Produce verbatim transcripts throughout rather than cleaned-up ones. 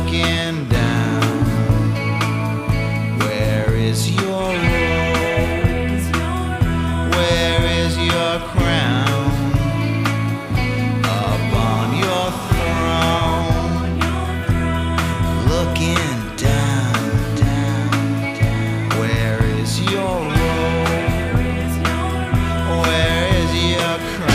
looking down. Where is your robe? Where is your crown? Up on your throne, looking down, down, down. Where is your robe? Where is your crown?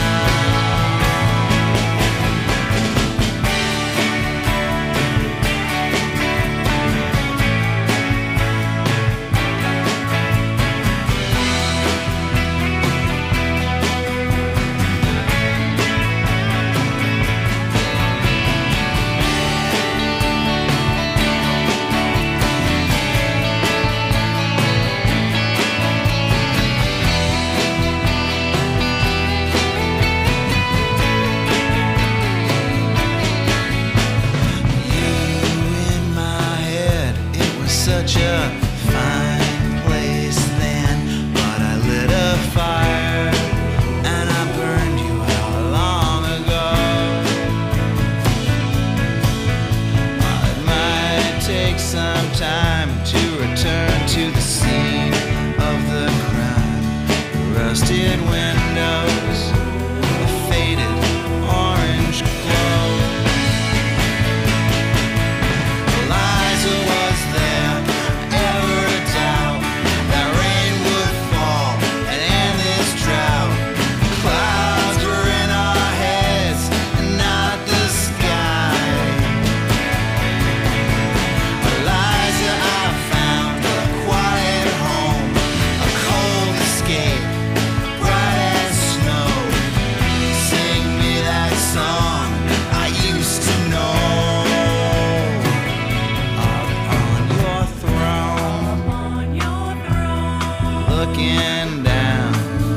Such a fine place then, but I lit a fire and I burned you out long ago. It might take some time to return to the scene of the crime. Rusted windows, a faded orange glow. Eliza was there. Looking down,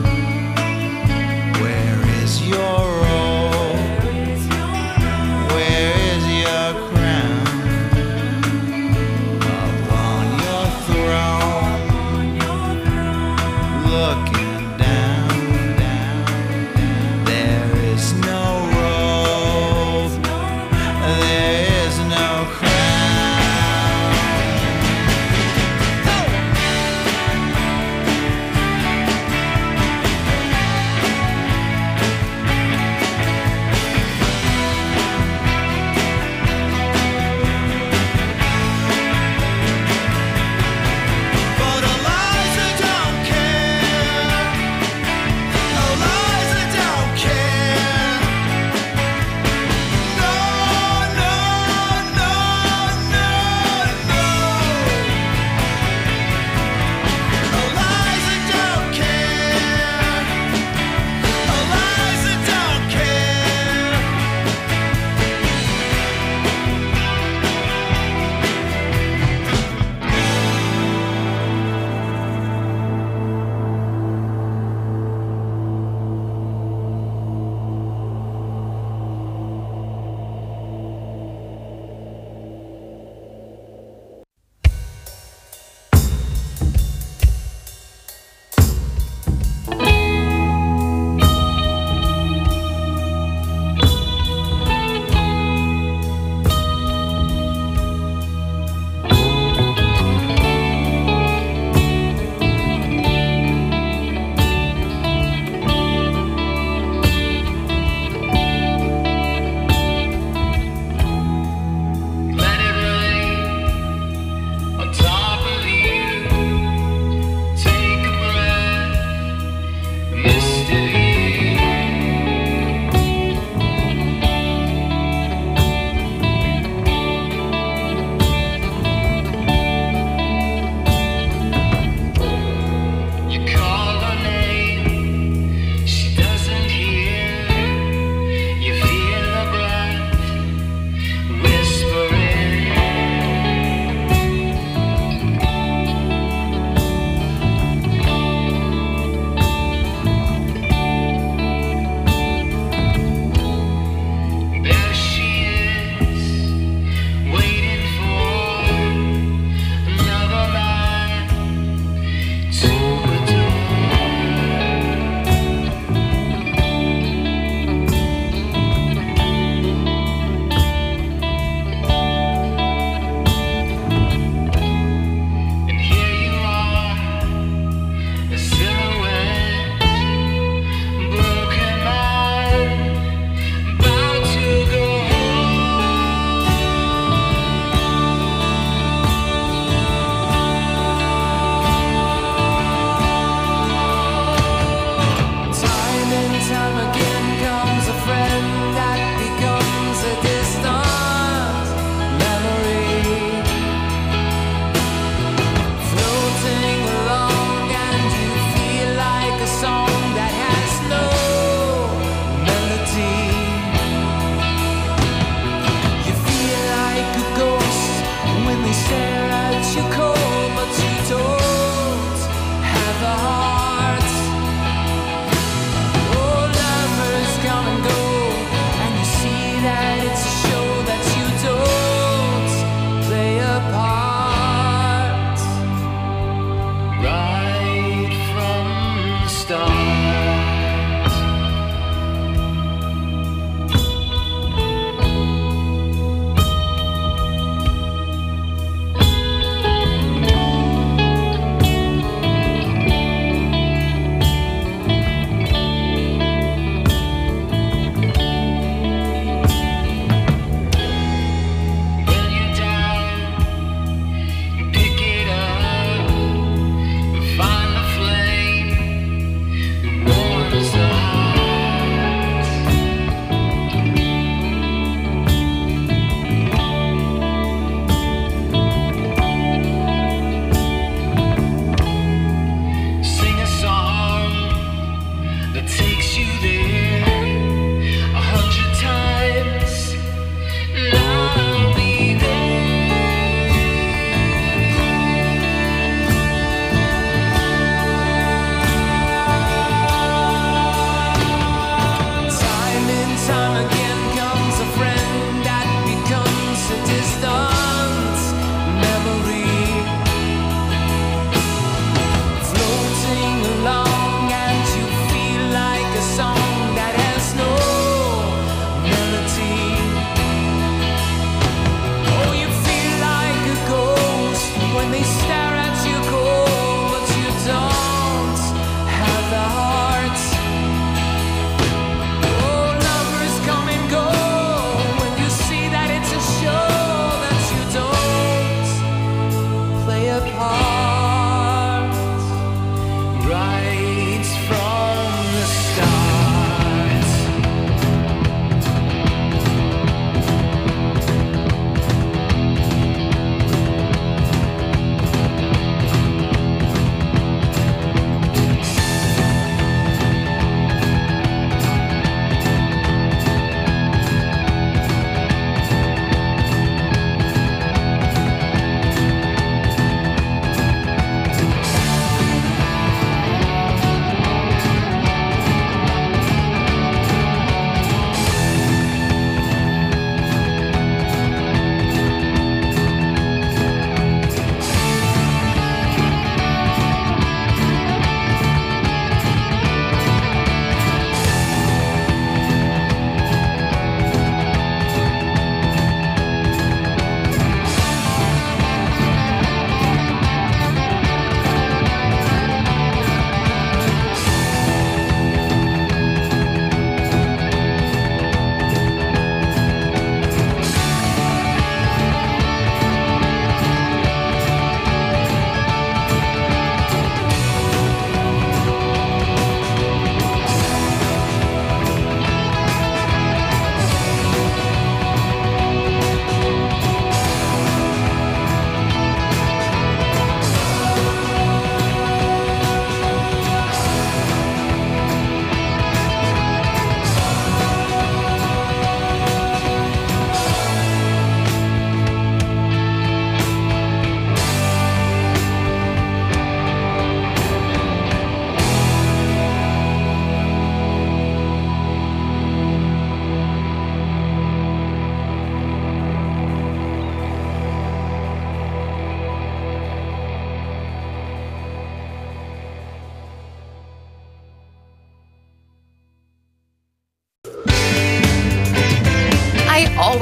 where is your robe? Where is your crown? Up on your throne, looking down, down, down. There is no robe, there is no crown. No, no.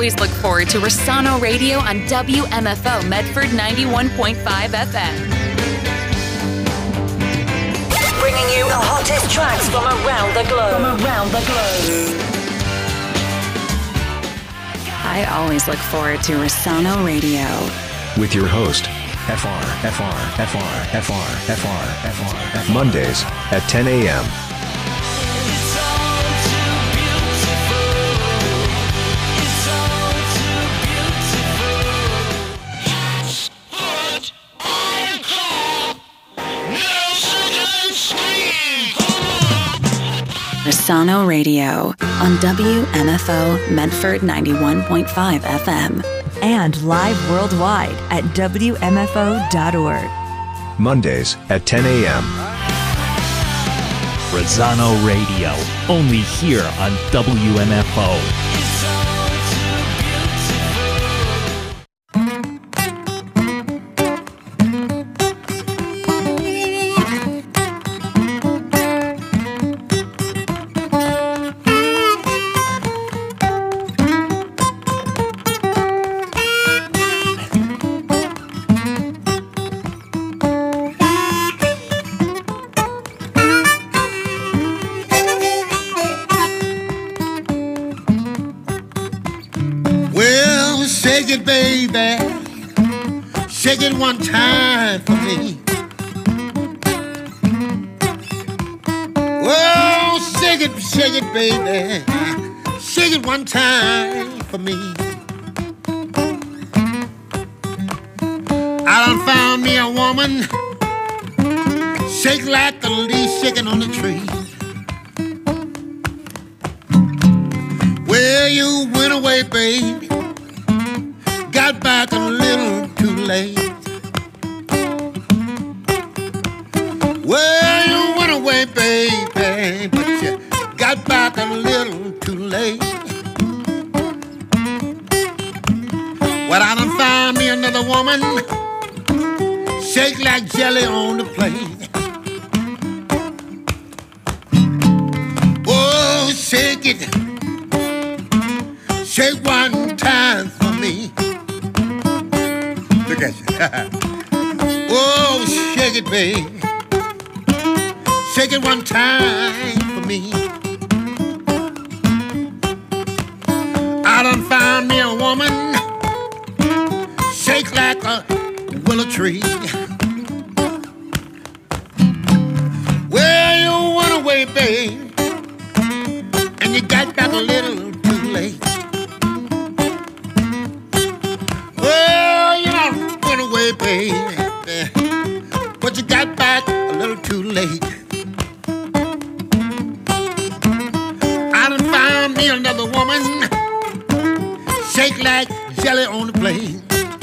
always look forward to Rossano Radio on W M F O Medford ninety-one point five F M. Bringing you the hottest tracks from around the globe. From around the globe. I always look forward to Rossano Radio. With your host, F R, F R, F R, F R, F R, F R, F R. Mondays at ten a.m. Rossano Radio on W M F O Medford ninety-one point five F M. And live worldwide at W M F O dot org. Mondays at ten a.m. Rossano Radio, only here on W M F O. Shake it one time for me. Oh, shake it, shake it, baby. Shake it one time for me. I done found me a woman, shake like the leaf shaking on the tree. Well, you went away, baby. Got back a little too late. Well, you went away, baby, but you got back a little too late. Well, I done found me another woman, shake like jelly on the plate. Oh, shake it, shake one time for me. Look at you. Oh, shake it, babe. Shake it one time for me. I done found me a woman, shake like a willow tree. Well, you went away, babe, and you got back a little too late. Well, you done went away, baby, but you got back a little too late. I done found me another woman, shake like jelly on the plate.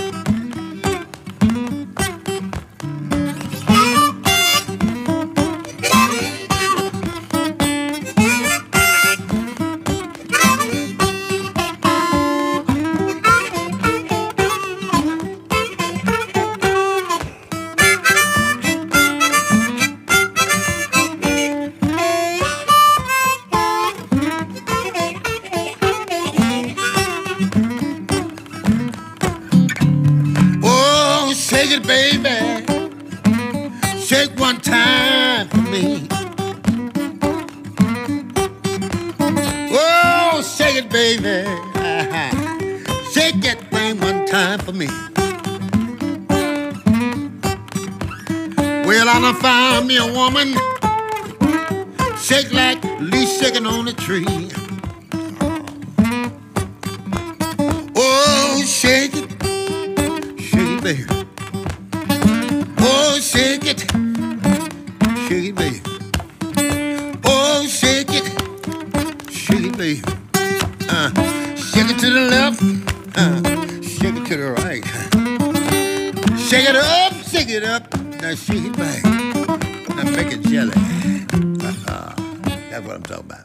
Shake it, baby. Shake one time for me. Oh, shake it, baby. Shake that thing one time for me. Well, I done found me a woman, shake like leaf shaking on a tree. Oh, shake it, shake it, baby. Oh, shake it, shake it, baby. Oh, shake it, shake it, baby. Uh, shake it to the left, uh, shake it to the right. Shake it up, shake it up, now shake it back. Now make it jelly. Uh-huh. That's what I'm talking about.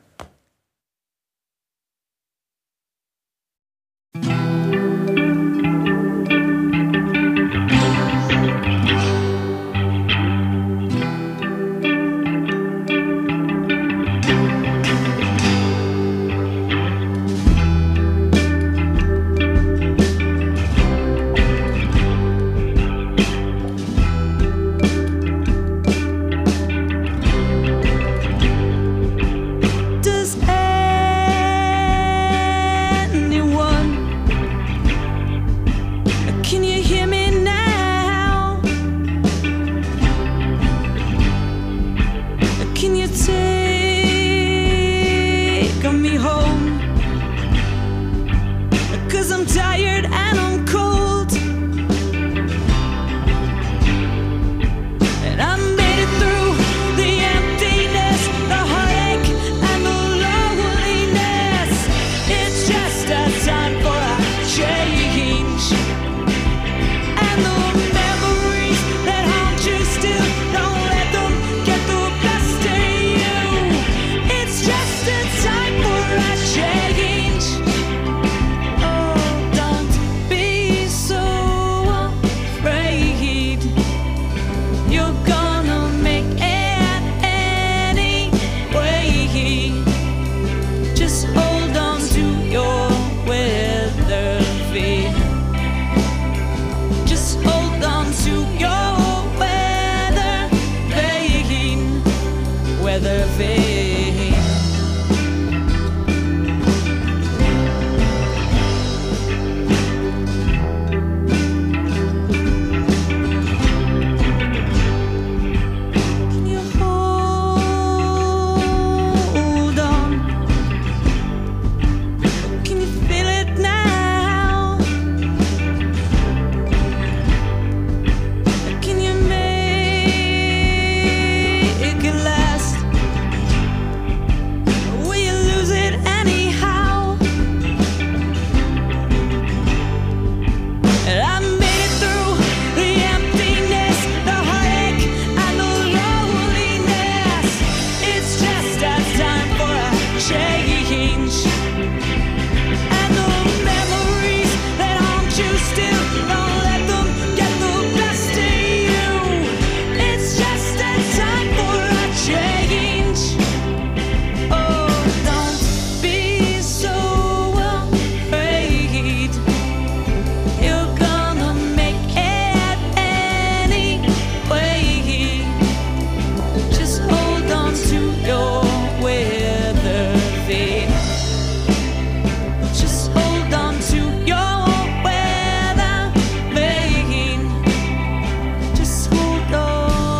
change. And the memories that haunt you still, don't let them get the best of you. It's just a time for a change. Oh, don't be so afraid. You're gonna make it anyway. Just hold on to your weather vane. Just hold on to your weather vane. Weather vane. Can you hold on? Can you feel it now? Can you make it last? Will you lose it anyhow? And I made it through the emptiness, the heartache, and the loneliness. It's just a time for a change. And the memories that haunt you still, don't let them get the best of you. It's just a time for a change. Oh, don't be so afraid. You're gonna make it anyway. Just hold on to your weather vane. Just hold on to your weather vane. Just hold on.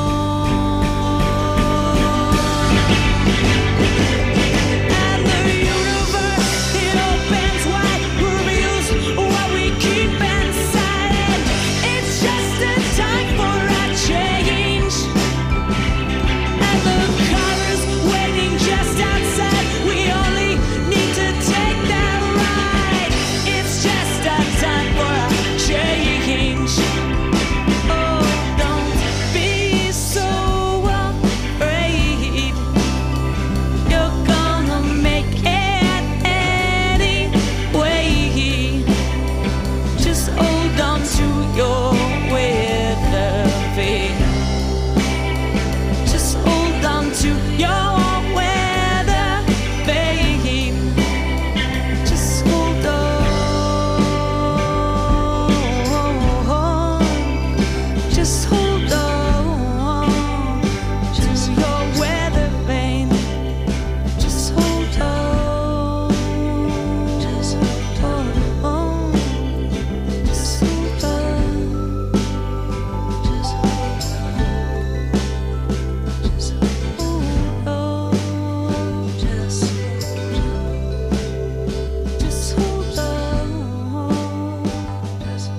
And the universe, it opens wide, reveals what we keep inside. It's just a time for a change. And the colors waiting just outside. We only need to take that ride. It's just a time for a change. Oh, don't be so afraid. You're gonna make it anyway. Just hold on to your weather vane. Just hold on to your weather vane. Just hold on. Just hold on to your weather vane. Just hold on. Just hold on. Just hold on. Just hold on. Just hold on. Just just hold on. Just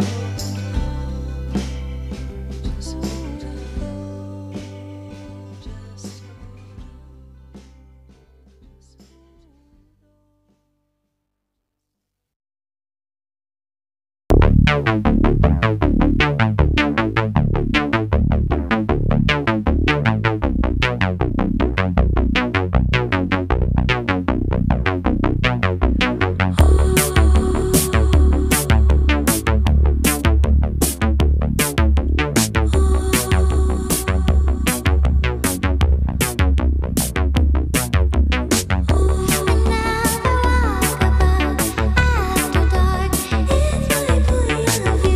just hold on. Just After dark, if I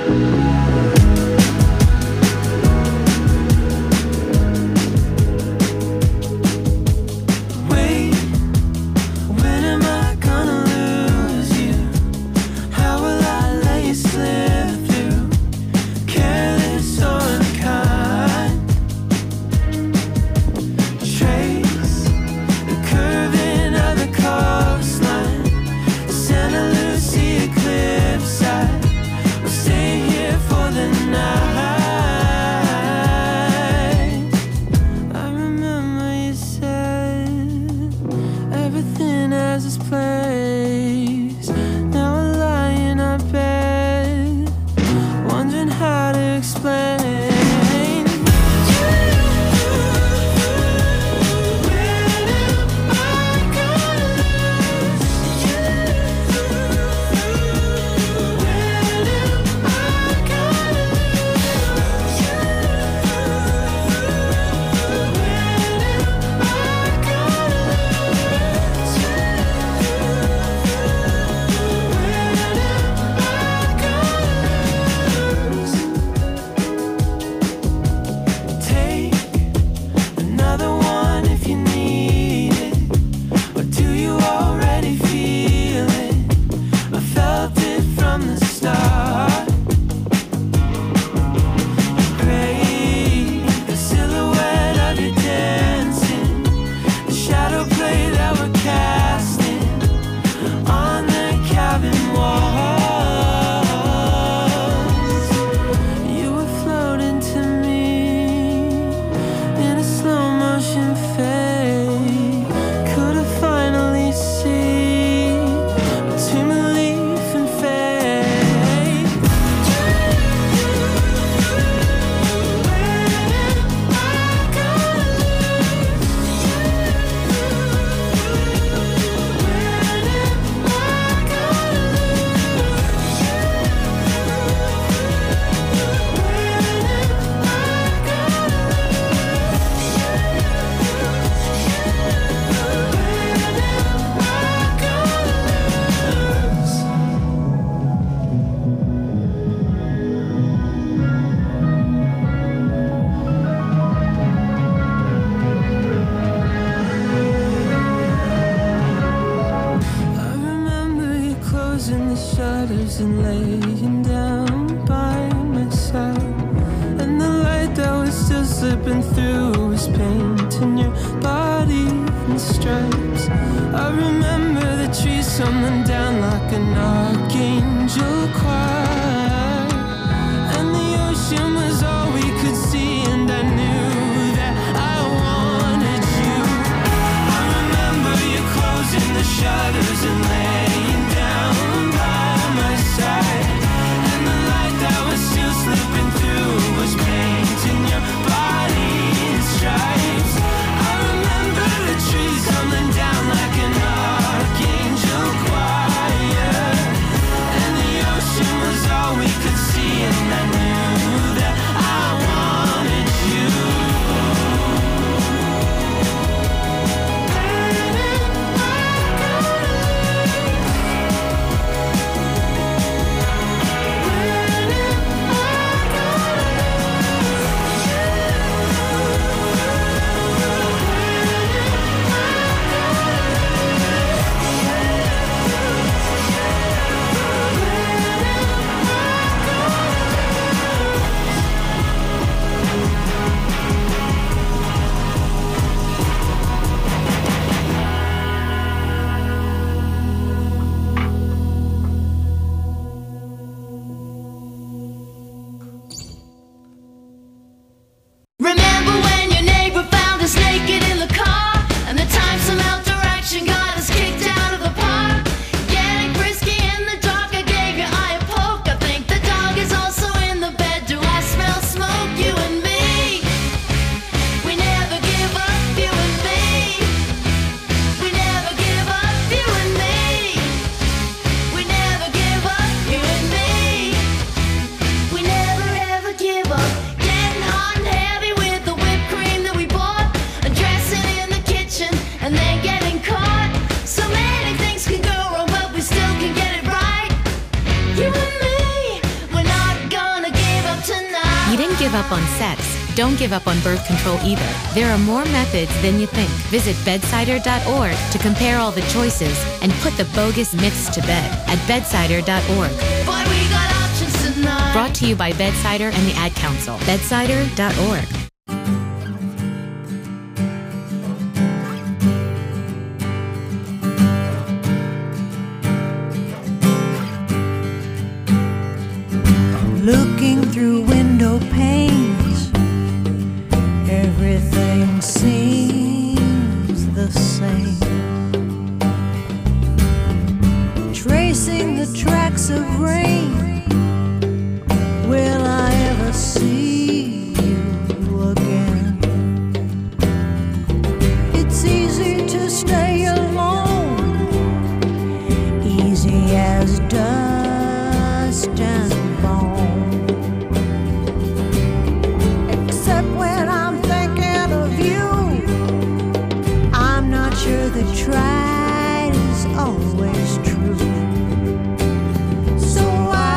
and laying down by my side, and the light that was still slipping through was painting your body in stripes. I remember the trees tumbling down like an archangel choir, and the ocean was all we could see, and I knew that I wanted you. I remember you closing the shutters and laying down by my side, and the light that was still slipping through was painting your body in stripes. I remember the trees tumbling down like an archangel give up on sex. Don't give up on birth control either. There are more methods than you think. Visit bedsider dot org to compare all the choices and put the bogus myths to bed at bedsider dot org. Boy, we got options tonight. Brought to you by Bedsider and the Ad Council. bedsider dot org. Looking through window panes, everything seems the same. Tracing the tracks of rain, will I ever see you again? It's easy to stay alone, easy as dust and the tried is always true. So I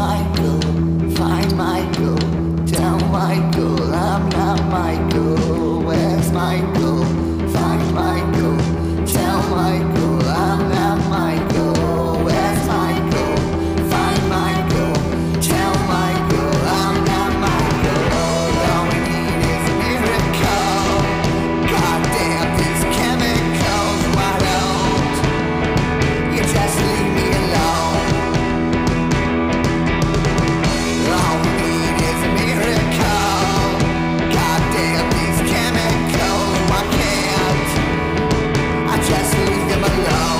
Michael, find Michael, tell Michael I'm not Michael. Where's Michael? Find Michael, tell Michael I'm not Michael. Where's Michael? Find Michael, tell Michael I'm not Michael. All we need is a miracle. Goddamn these chemicals, why don't you just leave me alone? All we need is a miracle. Goddamn these chemicals, why can't I just leave them alone?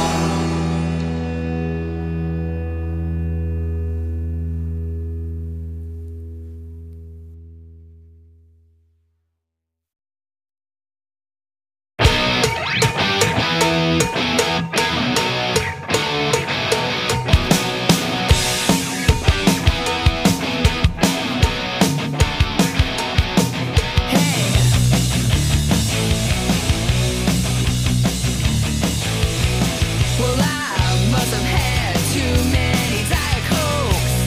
Well, I must have had too many Diet Cokes,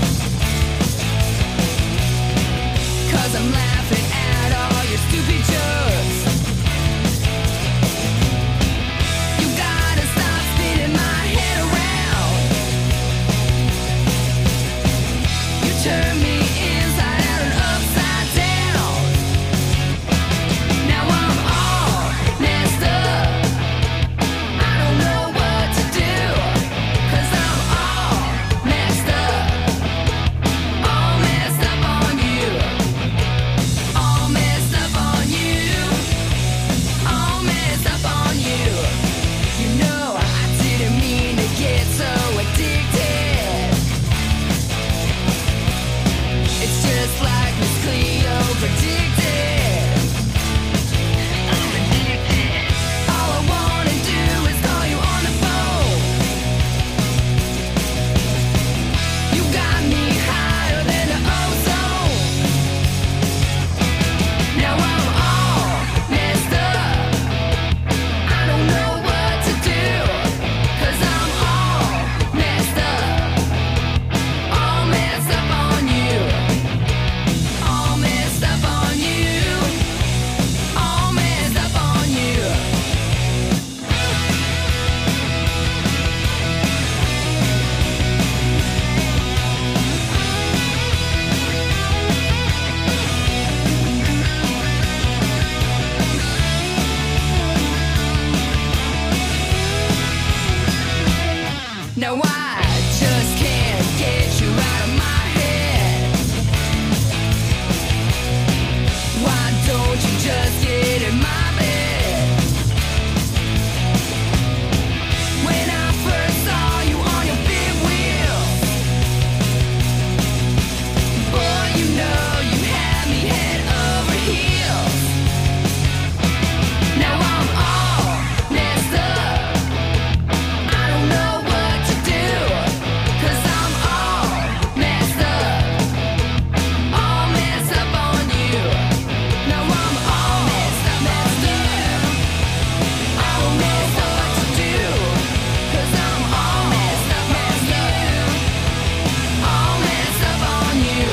'cause I'm laughing at all your stupid jokes. You gotta stop spinning my head around. You turn me inside out and upside down. Now I'm all messed up. I don't know what to do, 'cause I'm all messed up. All messed up on you. All messed up on you. All messed up on you. You know I didn't mean to get so addicted. It's just like Miss Cleo predicted. I'm addicted. All I wanna do is call you on the phone. You got me higher than the ozone. Now I'm all messed up. I don't know what to do, 'cause I'm all messed up. All messed up on you. All messed up on you. All messed up on you. Now I just can't get you out of my head. Why don't you just get in my bed? When I first saw you on your big wheel, boy, you know you had me head over heels. Now I'm all messed up. I don't know what to do, 'cause I'm all messed up. All messed up on you. Now I'm all messed up, messed up. I don't know what to do, 'cause I'm all messed up, messed up. All messed up on you.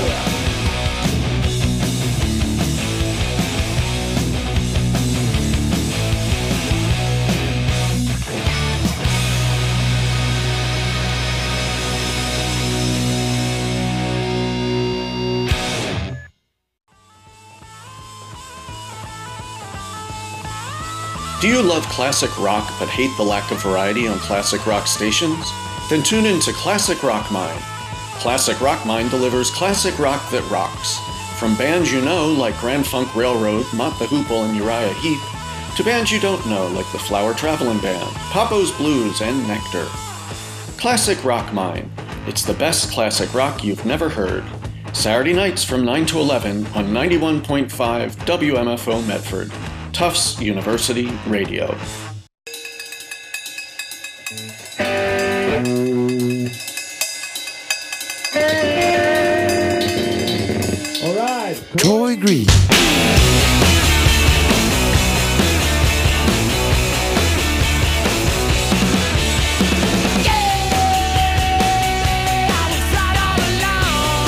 Do you love classic rock but hate the lack of variety on classic rock stations? Then tune in to Classic Rock Mine. Classic Rock Mine delivers classic rock that rocks. From bands you know like Grand Funk Railroad, Mott the Hoople, and Uriah Heep, to bands you don't know like the Flower Travelin' Band, Papo's Blues, and Nectar. Classic Rock Mine. It's the best classic rock you've never heard. Saturday nights from nine to eleven on ninety-one point five W M F O Medford. Tufts University Radio. All right. Troy Green. I was right all along.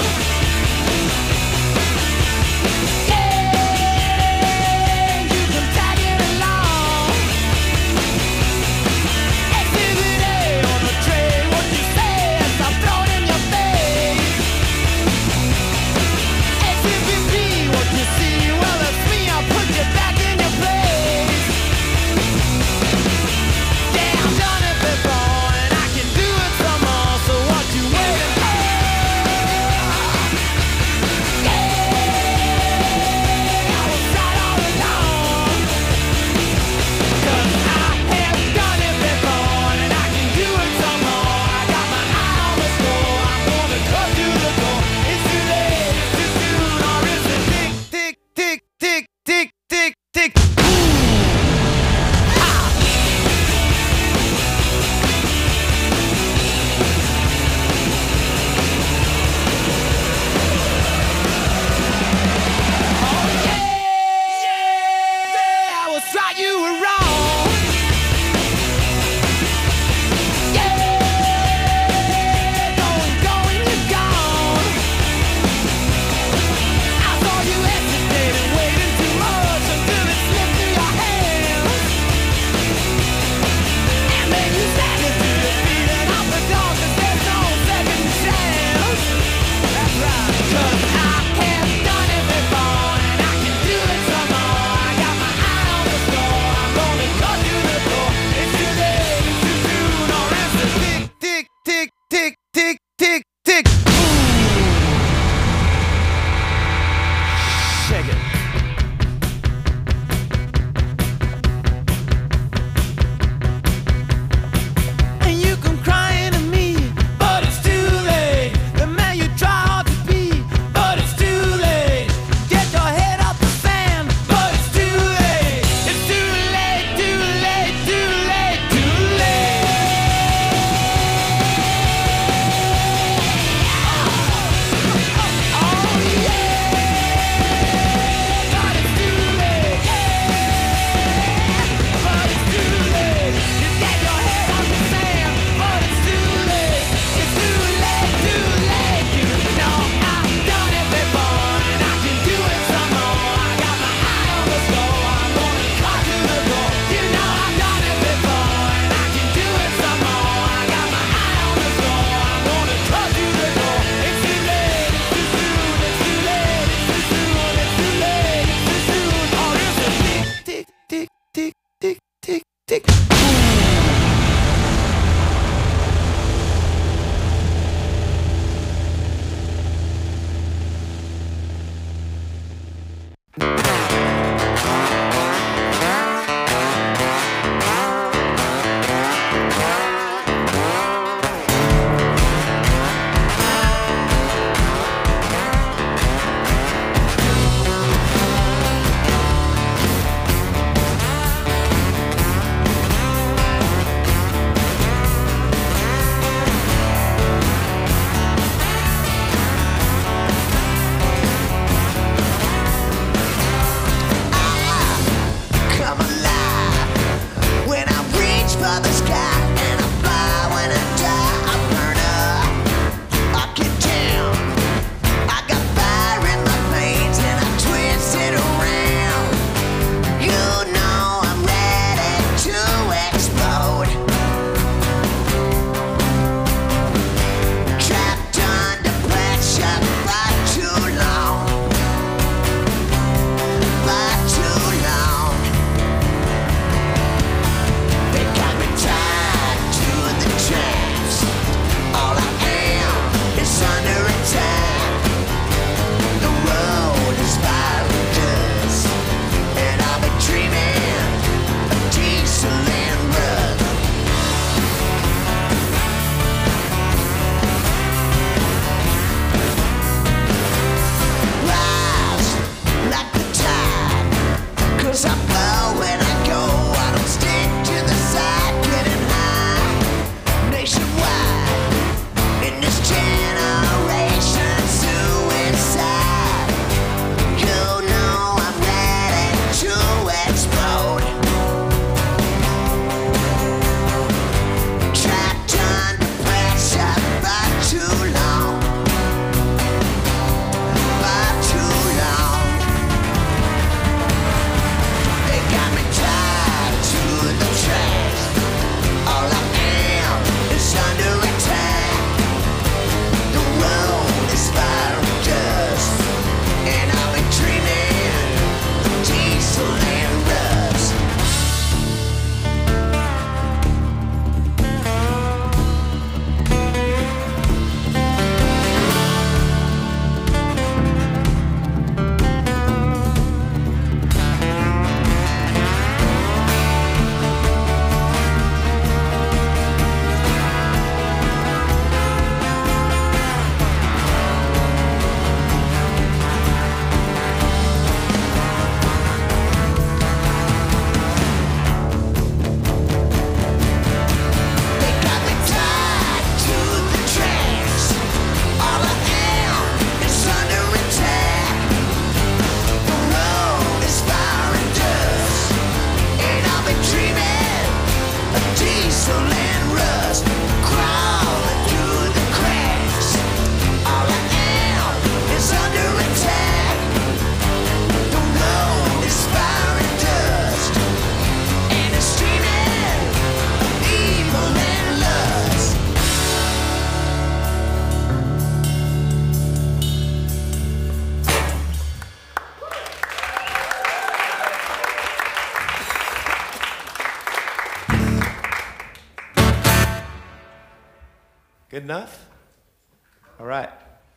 Good enough? All right.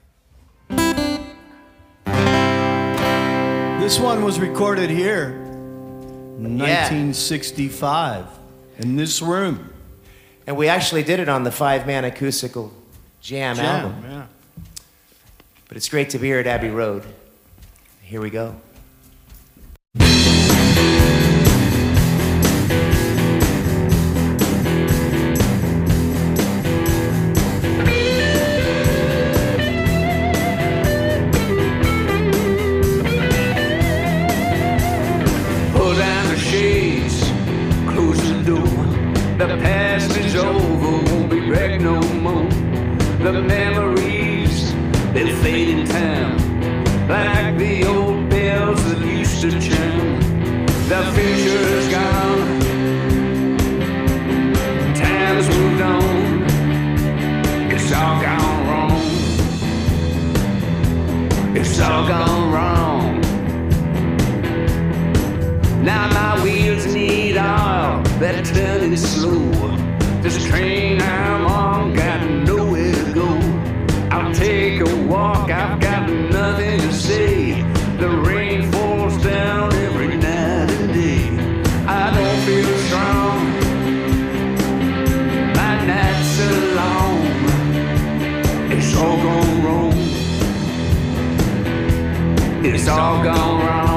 This one was recorded here in nineteen sixty-five in this room. And we actually did it on the five-man acoustical jam, Jam, album. yeah. But it's great to be here at Abbey Road. Here we go. Pull down the shades, close the door. The past is over, won't be back no more. The memories, they fade in time, like the old bells that used to chime. The future's gone, time's moved on. It's all gone wrong. It's all gone wrong. Now my wheels need oil, they're turning slow. This train I'm on got nowhere to go. I'll take a walk, I've got nothing to say. The rain falls down every night and day. I don't feel strong, my nights are long. It's all gone wrong. It's all gone wrong.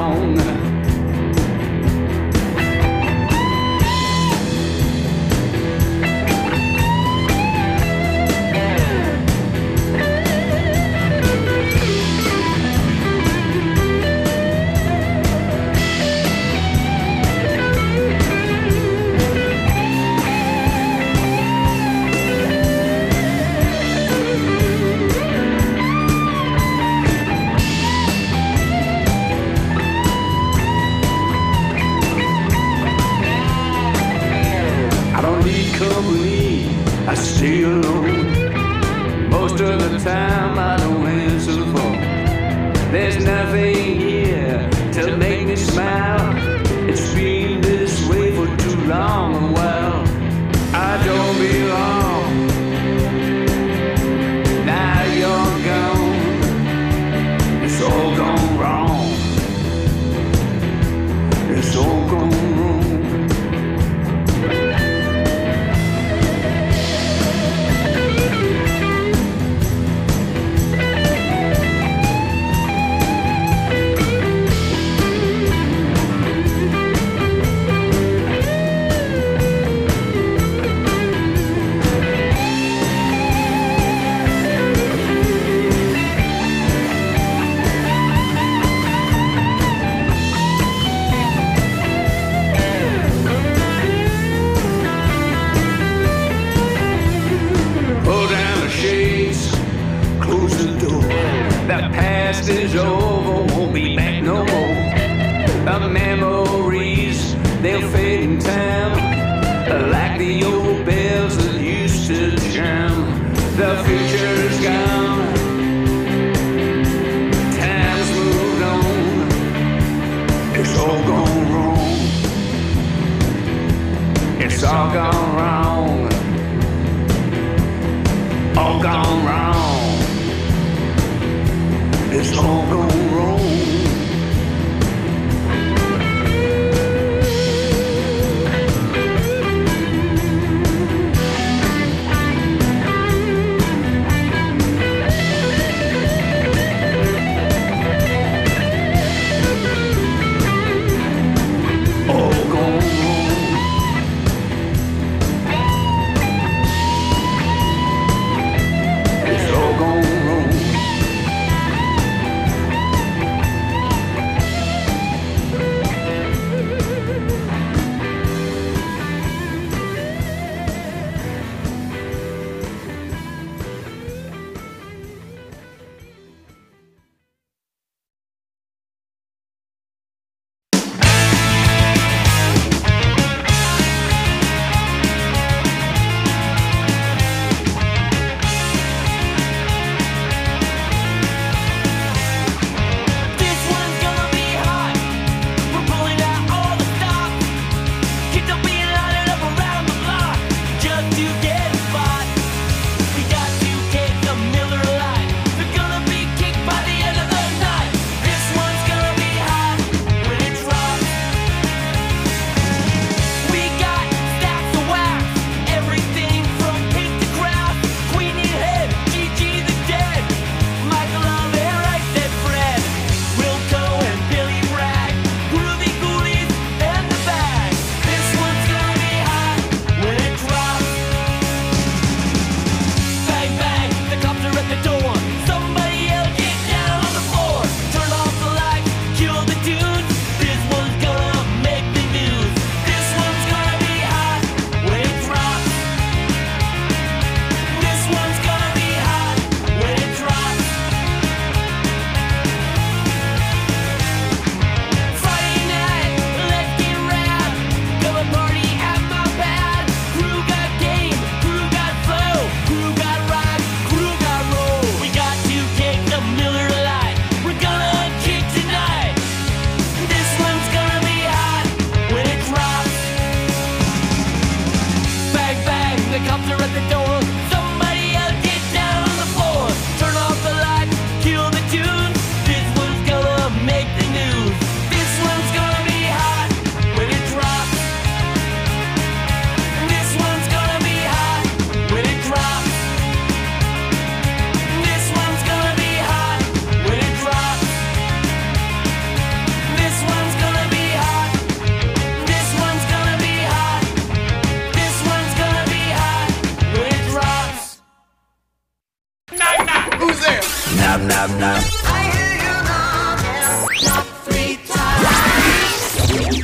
I stay alone. Most of the time I don't answer the phone. There's nothing here to make me smile. It's been this way for too long a while. I don't belong. Now you're gone. It's all gone wrong. It's all gone wrong. Is over, won't be back no more. The memories, they'll fade in time, like the old bells that used to chime. The future's gone, time's moved on. It's all gone wrong. It's all gone wrong. All gone wrong. It's all gone wrong. All gone wrong. It's all gone wrong.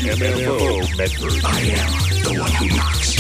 M F O Medford. I am the one who knocks.